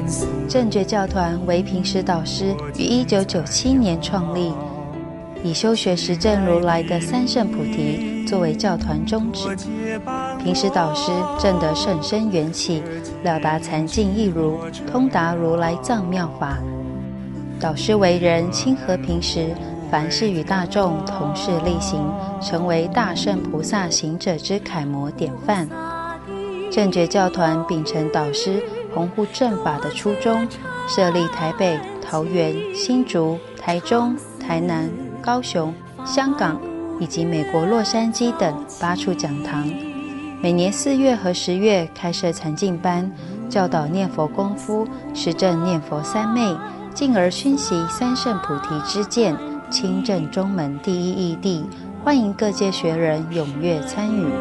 正觉教团为平时导师于1997年创立，以修学实证如来的三圣菩提作为教团宗旨。平时导师证得甚深缘起，了达禅境义如，通达如来藏妙法。导师为人亲和平时，凡事与大众同事力行，成为大圣菩萨行者之楷模典范。正觉教团秉承导师弘护正法的初衷，设立台北、桃园、新竹、台中、台南、高雄、香港以及美国洛杉矶等8处讲堂，每年4月和10月开设禅境班，教导念佛功夫，实证念佛三昧，进而熏习三圣菩提之见，亲证中门第一义谛，欢迎各界学人踊跃参与。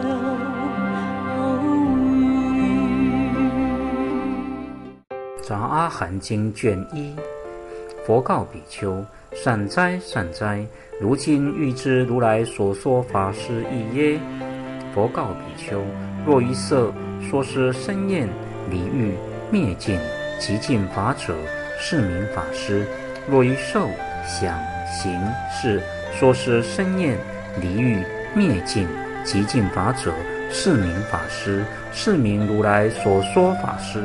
杂阿含经卷1，佛告比丘：善哉善哉，如今欲知如来所说法是义耶？佛告比丘：若于色说是生厌离欲灭尽极尽法者，是名法师；若于受想行识说是生厌离欲灭尽极尽法者，是名法师，是名如来所说法师。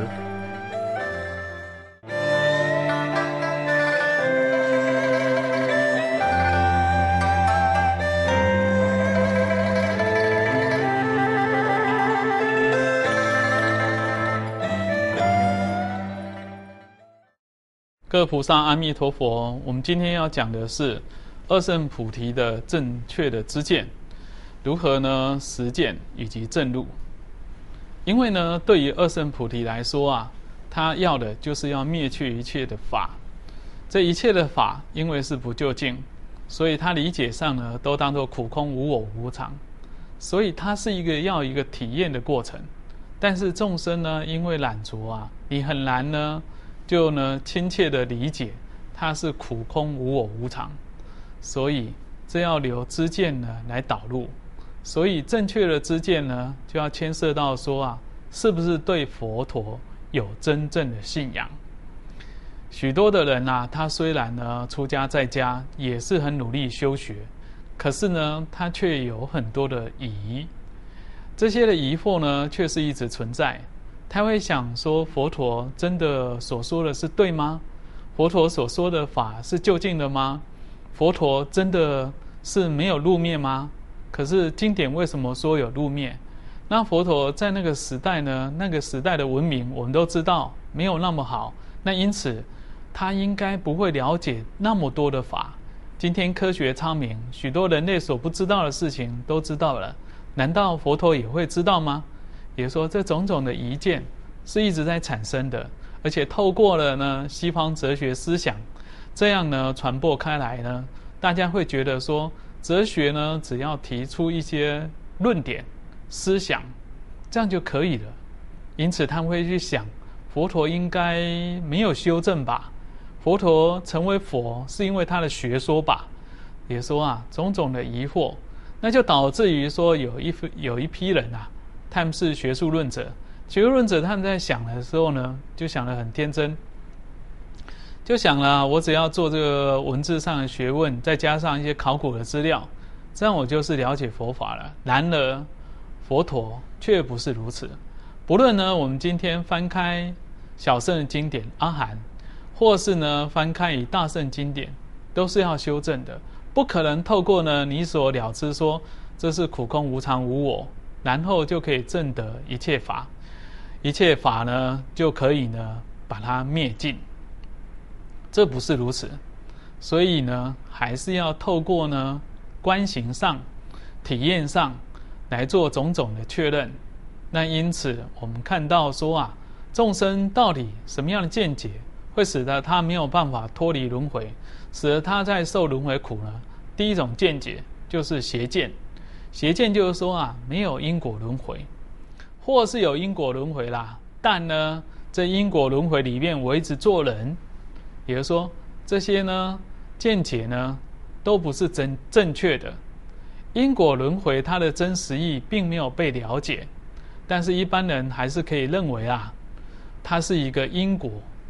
各位菩萨阿弥陀佛，我们今天要讲的是二圣菩提的正确的知见，如何呢实践以及证入。因为呢，对于二圣菩提来说啊，他要的就是要灭去一切的法，这一切的法因为是不究竟，所以他理解上呢都当作苦空无我无常，所以它是要一个体验的过程。但是众生呢，因为懒惰啊，你很难呢就呢亲切的理解它是苦空无我无常，所以这要留知见呢来导入。所以正确的知见呢，就要牵涉到说啊，是不是对佛陀有真正的信仰。许多的人啊，他虽然呢出家在家，也是很努力修学，可是呢他却有很多的疑，这些的疑惑呢却是一直存在。他会想说，佛陀真的所说的是对吗？佛陀所说的法是究竟的吗？佛陀真的是没有入灭吗？可是经典为什么说有入灭？那佛陀在那个时代呢，那个时代的文明我们都知道没有那么好，那因此他应该不会了解那么多的法。今天科学昌明，许多人类所不知道的事情都知道了，难道佛陀也会知道吗？也就是说，这种种的疑见是一直在产生的，而且透过了呢西方哲学思想，这样呢传播开来呢，大家会觉得说，哲学呢只要提出一些论点思想，这样就可以了。因此他们会去想，佛陀应该没有修正吧？佛陀成为佛是因为他的学说吧？也说啊，种种的疑惑，那就导致于说有一批人啊，他们是学术论者。学术论者他们在想的时候呢，就想得很天真，就想了我只要做这个文字上的学问，再加上一些考古的资料，这样我就是了解佛法了。然而佛陀却不是如此。不论呢我们今天翻开小圣的经典阿含，或是呢翻开以大圣经典，都是要修正的，不可能透过呢你所了知说这是苦空无常无我，然后就可以证得一切法，一切法呢就可以呢把它灭尽，这不是如此。所以呢还是要透过呢观行上体验上来做种种的确认。那因此我们看到说啊，众生到底什么样的见解会使得他没有办法脱离轮回，使得他在受轮回苦呢？第一种见解就是邪见。邪见就是说啊，没有因果轮回，或是有因果轮回啦，但呢这因果轮回里面我一直做人，也就是说这些呢见解呢都不是正确的。因果轮回它的真实意并没有被了解，但是一般人还是可以认为啊，它是一个因果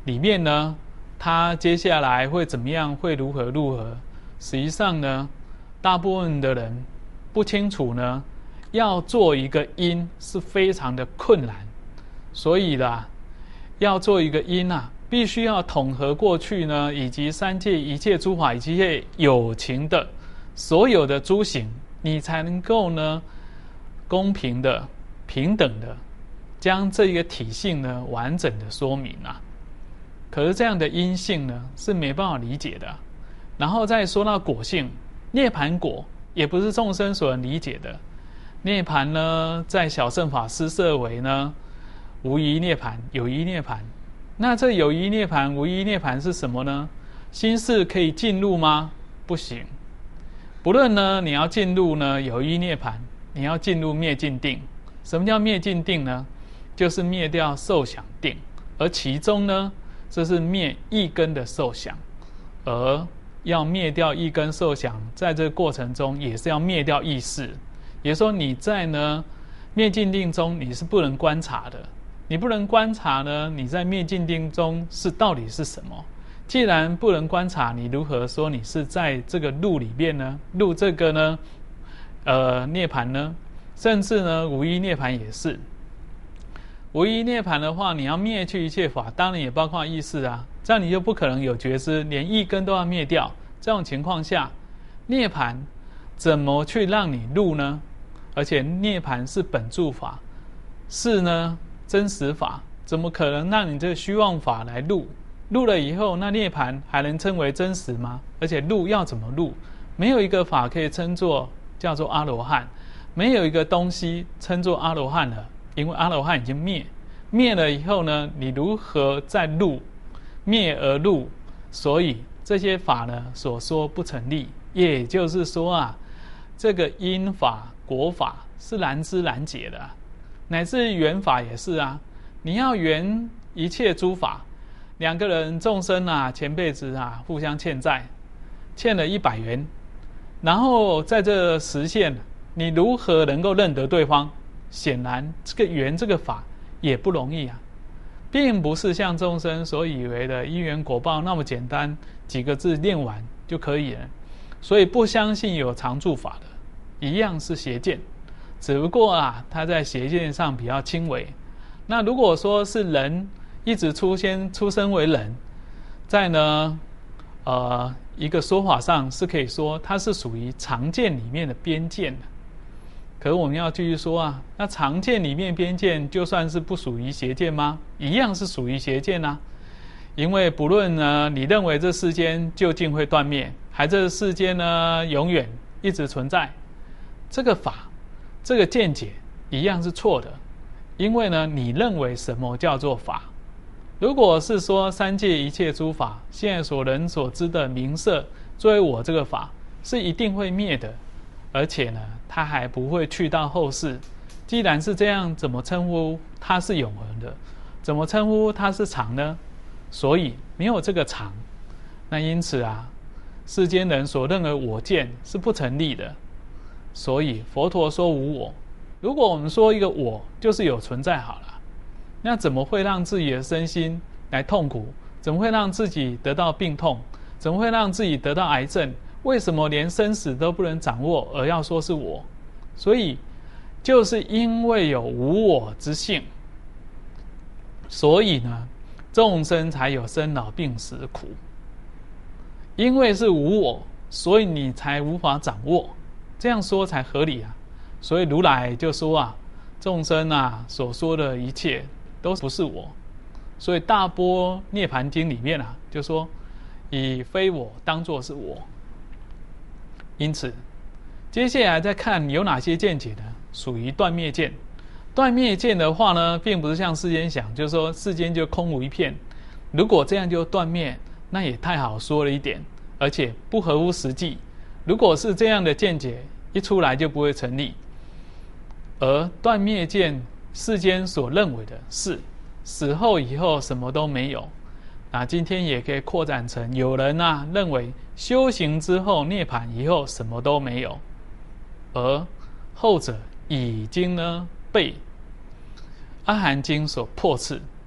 里面呢，它接下来会怎么样，会如何，实际上呢，大部分的人不清楚呢，要做一个因是非常的困难，所以啦，要做一个因啊，必须要统合过去呢，以及三界一切诸法以及一切有情的所有的诸行，你才能够呢，公平的、平等的将这一个体性呢完整的说明啊。可是这样的因性呢是没办法理解的。然后再说到果性，涅槃果也不是众生所能理解的。涅槃呢，在小乘法施设为呢无疑涅槃、有疑涅槃。那这有疑涅槃、无疑涅槃是什么呢？心识可以进入吗？不行。不论呢你要进入呢有疑涅槃，你要进入灭尽定。什么叫灭尽定呢？就是灭掉受想定，而其中呢，这是灭一根的受想，而要灭掉一根受想，在这个过程中也是要灭掉意识。也就是说，你在呢灭尽定中，你是不能观察的。你不能观察呢，你在灭尽定中到底是什么？既然不能观察，你如何说你是在这个路里面呢？路这个呢，涅槃呢？甚至呢，无疑涅槃也是。无疑涅槃的话，你要灭去一切法，当然也包括意识啊。这样你就不可能有觉知，连一根都要灭掉。这种情况下，涅槃怎么去让你入呢？而且涅槃是本住法，是呢真实法，怎么可能让你这个虚妄法来入？入了以后，那涅槃还能称为真实吗？而且入要怎么入？没有一个法可以称作叫做阿罗汉，没有一个东西称作阿罗汉了，因为阿罗汉已经灭了以后呢，你如何再入？灭而入，所以这些法呢所说不成立。也就是说啊，这个因法果法是难知难解的，乃至缘法也是啊。你要缘一切诸法，两个人众生啊，前辈子啊互相欠债，欠了100元，然后在这实现，你如何能够认得对方？显然这个缘这个法也不容易啊，并不是像众生所以为的因缘果报那么简单，几个字念完就可以了。所以不相信有常住法的，一样是邪见，只不过啊，它在邪见上比较轻微。那如果说是人一直出生为人，在呢一个说法上是可以说它是属于常见里面的边见的。可是我们要继续说啊，那常见里面边见就算是不属于邪见吗？一样是属于邪见啊。因为不论呢你认为这世间究竟会断灭，还这世间呢永远一直存在，这个法这个见解一样是错的。因为呢你认为什么叫做法？如果是说三界一切诸法，现在所人所知的名色作为我这个法是一定会灭的，而且呢它还不会去到后世。既然是这样，怎么称呼它是永恒的？怎么称呼它是常呢？所以没有这个常，那因此啊，世间人所认为我见是不成立的。所以佛陀说无我。如果我们说一个我就是有存在好了，那怎么会让自己的身心来痛苦？怎么会让自己得到病痛？怎么会让自己得到癌症？为什么连生死都不能掌握，而要说是我？所以就是因为有无我之性，所以呢众生才有生老病死苦。因为是无我，所以你才无法掌握，这样说才合理啊。所以如来就说啊，众生啊所说的一切都不是我。所以大般涅盘经里面啊就说，以非我当作是我。因此接下来再看有哪些见解呢？属于断灭见。断灭见的话呢，并不是像世间想，就是说世间就空无一片。如果这样就断灭，那也太好说了一点，而且不合乎实际。如果是这样的见解一出来就不会成立。而断灭见世间所认为的是死后以后什么都没有。那今天也可以扩展成有人啊认为修行之后涅槃以后什么都没有，而后者已经呢被阿含经所破斥。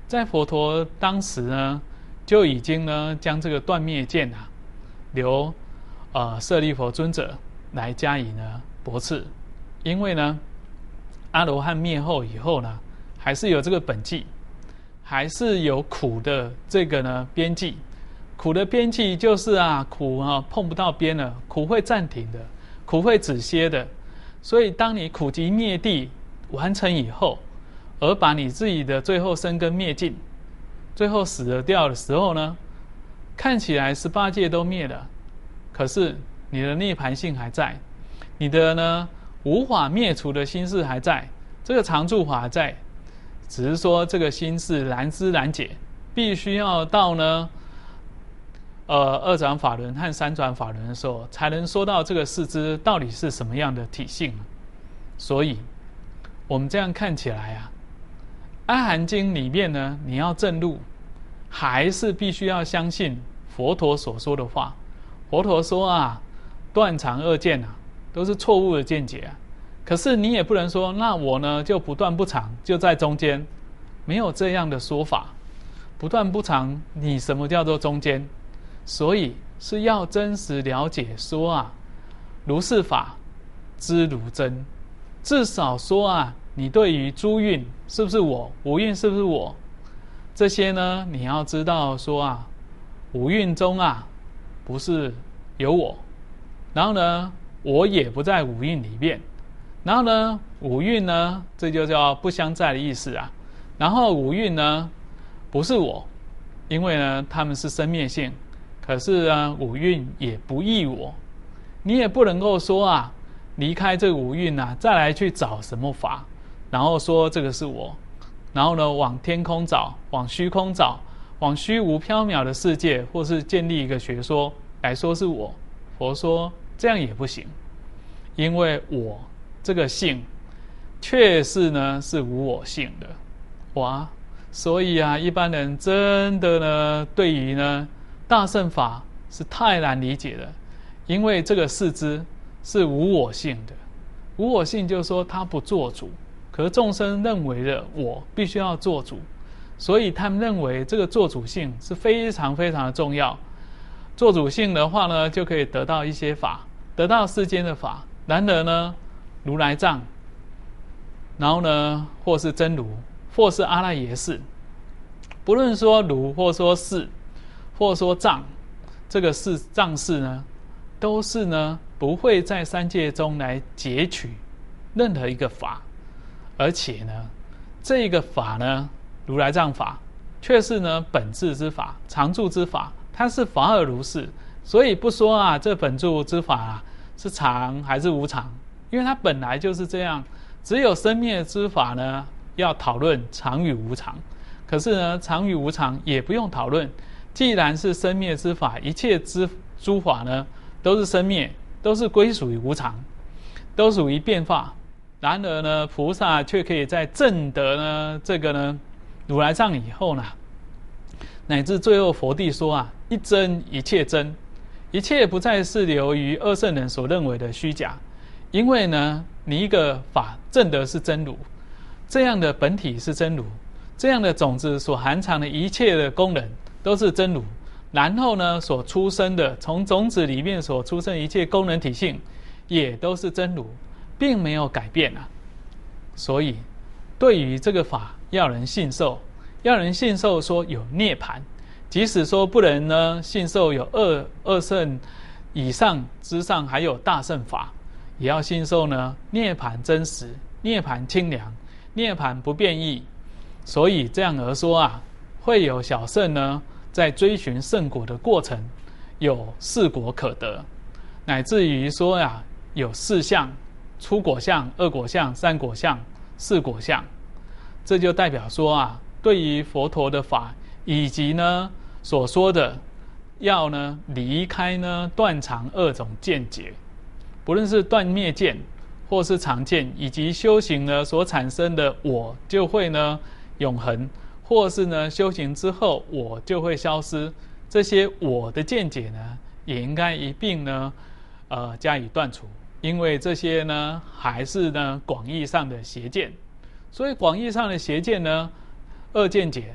在佛陀当时呢，就已经呢将这个断灭剑啊，留舍利弗尊者来加以呢驳斥，因为呢阿罗汉灭后以后呢，还是有这个本际，还是有苦的这个呢边际。苦的边际就是苦碰不到边了，苦会暂停的，苦会止歇的。所以当你苦集灭地完成以后，而把你自己的最后生根灭尽，最后死了掉的时候呢，看起来18界都灭了，可是你的涅槃性还在，你的呢无法灭除的心事还在，这个常住法还在，只是说这个心事难知难解，必须要到呢二转法轮和三转法轮的时候，才能说到这个世知到底是什么样的体性。所以我们这样看起来阿含经里面呢，你要证入，还是必须要相信佛陀所说的话。佛陀说断常二见都是错误的见解可是你也不能说，那我呢就不断不常，就在中间，没有这样的说法。不断不常，你什么叫做中间？所以是要真实了解说如是法知如真，至少说你对于诸蕴是不是我，五蕴是不是我，这些呢你要知道说五蕴中不是有我，然后呢我也不在五蕴里面，然后呢五蕴呢这就叫不相在的意思然后五蕴呢不是我，因为呢他们是生灭性，可是呢五蕴也不异我，你也不能够说离开这个五蕴再来去找什么法，然后说这个是我，然后呢往天空找，往虚空找，往虚无缥缈的世界，或是建立一个学说来说是我。佛说这样也不行，因为我这个性确实呢是无我性的所以一般人真的呢对于呢大乘法是太难理解了，因为这个世知是无我性的，无我性就是说他不做主，可是众生认为的我必须要做主，所以他们认为这个做主性是非常非常的重要。做主性的话呢，就可以得到一些法，得到世间的法。然而呢，如来藏，然后呢，或是真如，或是阿赖耶识，不论说如，或说是，或说藏，这个是藏识呢，都是呢不会在三界中来截取任何一个法，而且呢，这个法呢，如来藏法，却是呢本质之法，常住之法。它是法尔如是，所以不说这本住之法是常还是无常，因为它本来就是这样。只有生灭之法呢，要讨论常与无常。可是呢，常与无常也不用讨论，既然是生灭之法，一切之诸法呢，都是生灭，都是归属于无常，都属于变化。然而呢，菩萨却可以在证得呢这个呢如来藏以后呢，乃至最后佛地说一真一切真，一切不再是流于二圣人所认为的虚假，因为呢你一个法证的是真如，这样的本体是真如，这样的种子所含藏的一切的功能都是真如，然后呢所出生的从种子里面所出生一切功能体性也都是真如，并没有改变所以对于这个法要人信受，要人信受说有涅槃，即使说不能呢信受有二圣以上之上还有大圣法，也要信受呢涅槃真实，涅槃清凉，涅槃不变异。所以这样而说会有小圣呢在追寻圣果的过程有四果可得，乃至于说有四相：初果相、二果相、三果相、四果相。这就代表说对于佛陀的法以及呢所说的要呢离开呢断常二种见解，不论是断灭见或是常见，以及修行呢所产生的我就会呢永恒，或是呢修行之后我就会消失，这些我的见解呢也应该一并呢加以断除，因为这些呢还是呢广义上的邪见。所以广义上的邪见呢二见解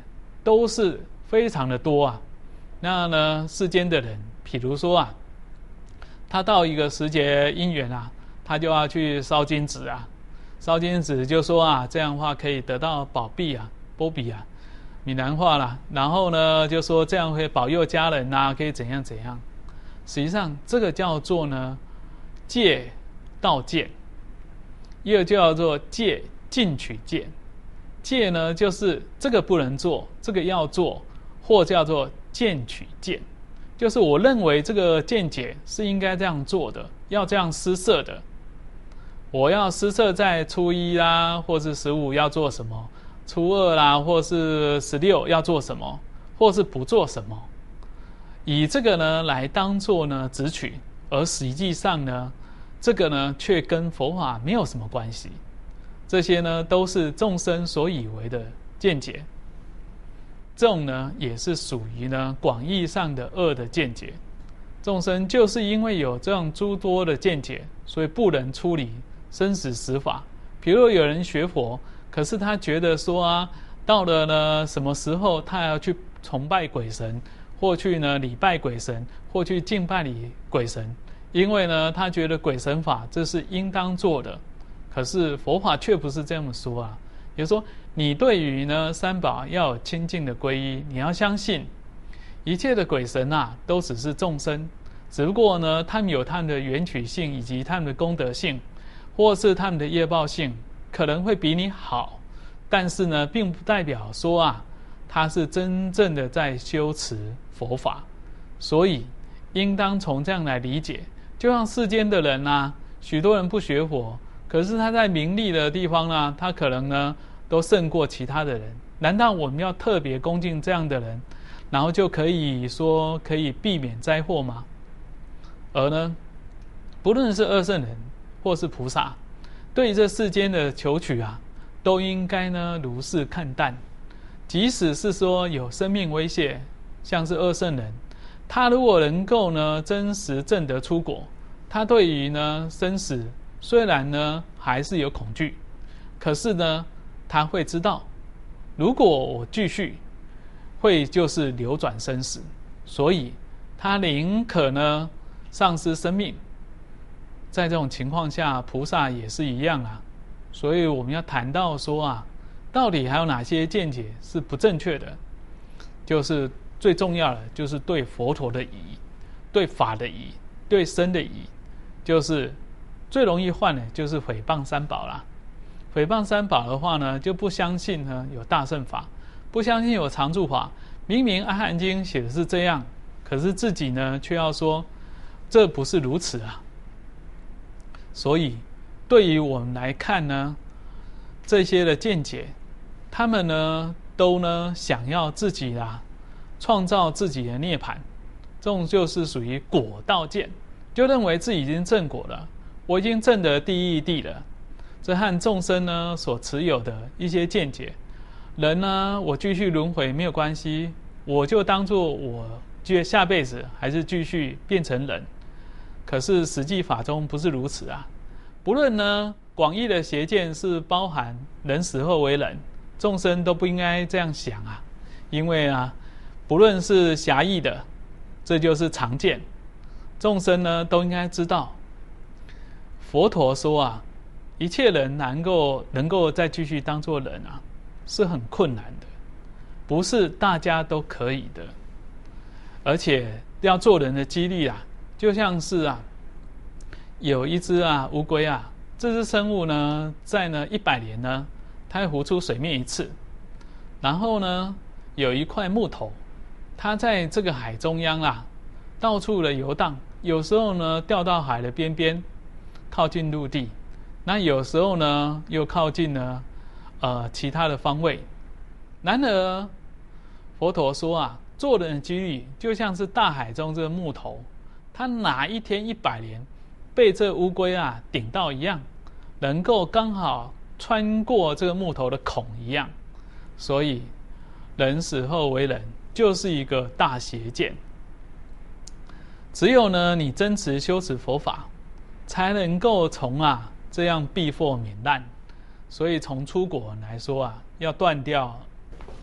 都是非常的多啊。那呢，世间的人，比如说啊，他到一个时节因缘啊，他就要去烧金纸啊，烧金纸就说啊，这样的话可以得到保庇啊、波比啊，闽南话啦。然后呢，就说这样会保佑家人啊，可以怎样怎样。实际上，这个叫做呢借道见，又叫做借进取见。借呢，就是这个不能做，这个要做，或叫做见取见，就是我认为这个见解是应该这样做的，要这样施设的。我要施设在初一啦，或是15要做什么，初2啦，或是16要做什么，或是不做什么，以这个呢来当做呢执取，而实际上呢，这个呢却跟佛法没有什么关系。这些呢都是众生所以为的见解，这种呢也是属于呢广义上的恶的见解。众生就是因为有这样诸多的见解，所以不能出离生死实法。比如有人学佛，可是他觉得说啊，到了呢什么时候他要去崇拜鬼神，或去呢礼拜鬼神，或去敬拜鬼神，因为呢他觉得鬼神法这是应当做的。可是佛法却不是这么说啊，也就是说，你对于呢三宝要有清净的皈依，你要相信一切的鬼神啊，都只是众生，只不过呢，他们有他们的缘起性，以及他们的功德性，或是他们的业报性，可能会比你好，但是呢，并不代表说啊，他是真正的在修持佛法，所以应当从这样来理解。就像世间的人啊，许多人不学佛，可是他在名利的地方呢，他可能呢都胜过其他的人。难道我们要特别恭敬这样的人，然后就可以说可以避免灾祸吗？而呢，不论是二圣人或是菩萨，对于这世间的求取啊，都应该呢如是看淡。即使是说有生命威胁，像是二圣人，他如果能够呢真实证得出果，他对于呢生死虽然呢还是有恐惧，可是呢他会知道，如果我继续，会就是流转生死，所以他宁可呢丧失生命。在这种情况下，菩萨也是一样啊。所以我们要谈到说啊，到底还有哪些见解是不正确的？就是最重要的，就是对佛陀的疑，对法的疑，对身的疑，就是最容易犯的就是诽谤三宝啦。诽谤三宝的话呢，就不相信呢有大乘法，不相信有常住法。明明《阿含经》写的是这样，可是自己呢却要说这不是如此啊。所以对于我们来看呢，这些的见解，他们呢都呢想要自己创造自己的涅槃，这种就是属于果道见，就认为自己已经证果了，我已经证得第一地了。这和众生呢所持有的一些见解，人呢我继续轮回没有关系，我就当作我下辈子还是继续变成人。可是实际法中不是如此啊。不论呢广义的邪见是包含人死后为人，众生都不应该这样想啊。因为啊，不论是狭义的，这就是常见，众生呢都应该知道，佛陀说啊，一切人能够再继续当作人啊，是很困难的，不是大家都可以的。而且要做人的几率啊，就像是啊，有一只乌龟啊，这只生物呢，在呢100年呢，它会浮出水面一次。然后呢，有一块木头，它在这个海中央到处的游荡，有时候呢掉到海的边边，靠近陆地。那有时候呢，又靠近呢，其他的方位。然而，佛陀说啊，做人的几率就像是大海中这个木头，它哪一天100年被这乌龟顶到一样，能够刚好穿过这个木头的孔一样。所以，人死后为人，就是一个大邪见。只有呢，你真持修持佛法，才能够从这样避祸免难。所以从出果来说要断掉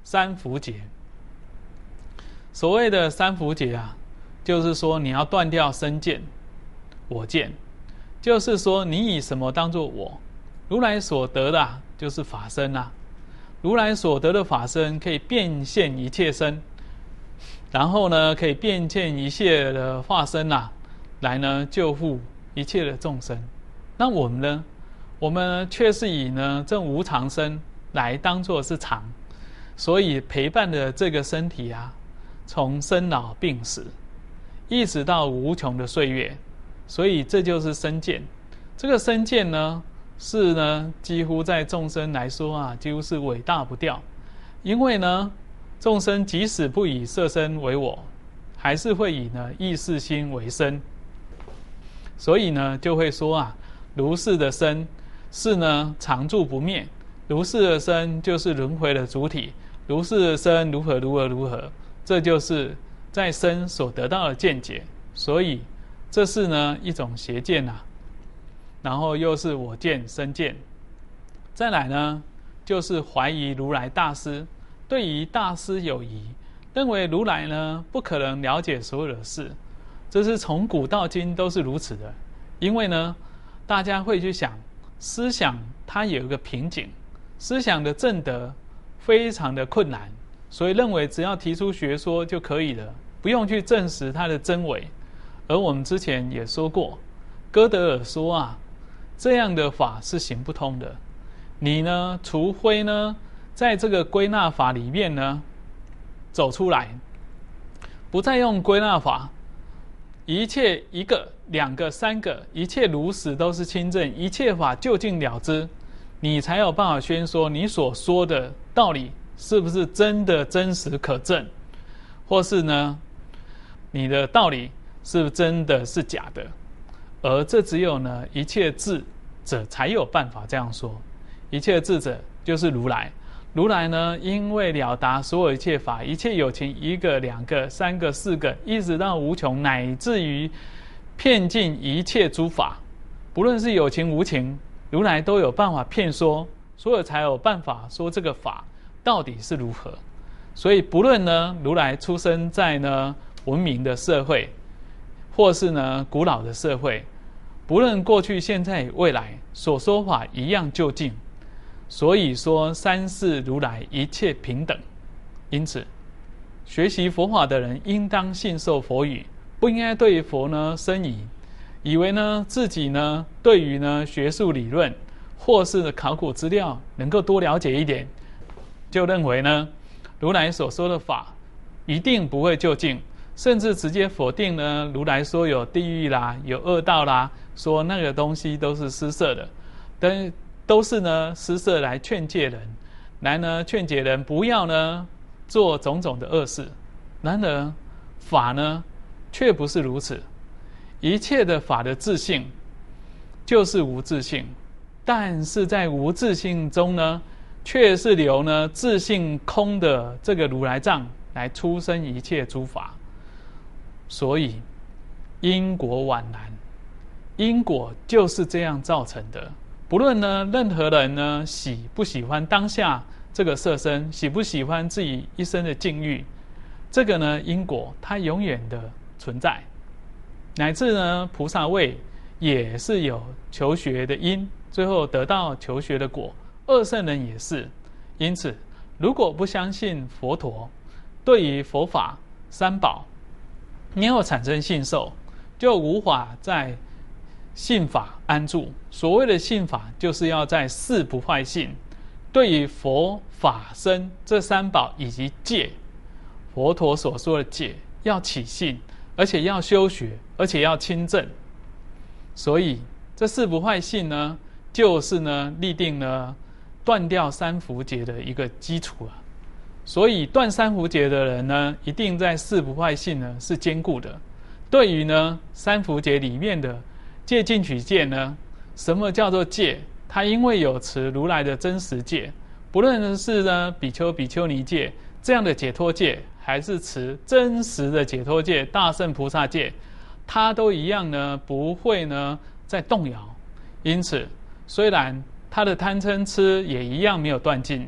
三伏节。所谓的三伏节啊，就是说你要断掉身见、我见，就是说你以什么当作我？如来所得的就是法身啊。如来所得的法身可以变现一切身，然后呢，可以变现一切的化身来呢救护一切的众生。那我们呢？我们却是以呢这无常身来当作是常，所以陪伴的这个身体从生老病死一直到无穷的岁月，所以这就是身见。这个身见呢，是呢几乎在众生来说几乎是伟大不掉。因为呢，众生即使不以色身为我，还是会以呢意识心为身，所以呢就会说如是的身是呢常住不灭，如是的身就是轮回的主体，如是的身如何如何如何，这就是在身所得到的见解。所以这是呢一种邪见然后又是我见身见。再来呢，就是怀疑如来大师，对于大师有疑，认为如来呢不可能了解所有的事。这是从古到今都是如此的。因为呢，大家会去想，思想它有一个瓶颈，思想的正德非常的困难，所以认为只要提出学说就可以了，不用去证实它的真伪。而我们之前也说过，哥德尔说这样的法是行不通的。你呢，除非呢在这个归纳法里面呢走出来，不再用归纳法，一切一个、两个、三个，一切如实都是清正，一切法究竟了知，你才有办法宣说你所说的道理是不是真的真实可证，或是呢你的道理是不是真的是假的。而这只有呢一切智者才有办法这样说。一切智者就是如来。如来呢，因为了达所有一切法，一切有情，一个、两个、三个、四个，一直到无穷，乃至于遍尽一切诸法，不论是有情无情，如来都有办法遍说，所以才有办法说这个法到底是如何。所以不论呢如来出生在呢文明的社会，或是呢古老的社会，不论过去现在未来，所说法一样究竟。所以说三世如来一切平等。因此学习佛法的人应当信受佛语，不应该对佛呢生疑，以为呢自己呢对于呢学术理论或是考古资料能够多了解一点，就认为呢如来所说的法一定不会究竟，甚至直接否定呢如来说有地狱啦，有恶道啦，说那个东西都是施设的，都是呢施设来劝诫人，来呢劝解人不要呢做种种的恶事。然而法呢却不是如此，一切的法的自性就是无自性，但是在无自性中呢，却是由呢自性空的这个如来藏来出生一切诸法。所以因果宛然，因果就是这样造成的。不论呢任何人呢喜不喜欢当下这个色身，喜不喜欢自己一生的境遇，这个呢因果它永远的存在。乃至呢菩萨位也是有求学的因，最后得到求学的果。二圣人也是。因此如果不相信佛陀，对于佛法三宝没有产生信受，就无法在信法安住。所谓的信法，就是要在四不坏信，对于佛法僧这三宝以及戒，佛陀所说的戒要起信，而且要修学，而且要亲证。所以这四不坏信呢，就是呢立定呢断掉三伏劫的一个基础啊。所以断三伏劫的人呢，一定在四不坏信呢是坚固的。对于呢三伏劫里面的戒禁取戒呢，什么叫做戒？它因为有持如来的真实戒，不论是呢比丘比丘尼戒这样的解脱戒，还是持真实的解脱戒大乘菩萨戒，它都一样呢不会呢再动摇。因此虽然他的贪嗔痴也一样没有断尽，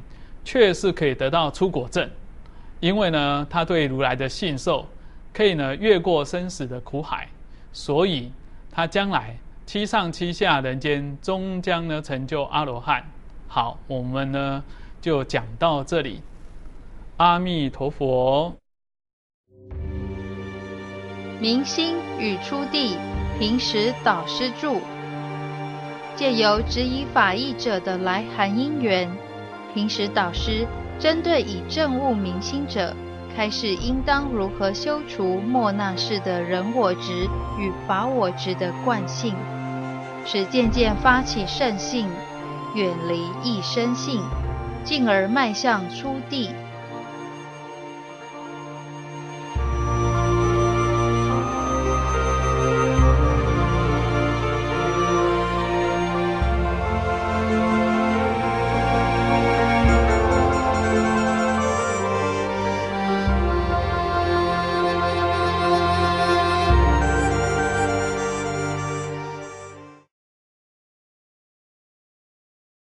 却是可以得到出果证，因为呢，他对如来的信受，可以呢越过生死的苦海，所以他将来七上七下人间，终将呢成就阿罗汉。好，我们呢就讲到这里。阿弥陀佛。 明心与初地，平时导师著。借由指以法义者的来函因缘，平时导师针对以证悟明心者，开示应当如何修除末那识的人我执与法我执的惯性，使渐渐发起圣性，远离异生性，进而迈向初地。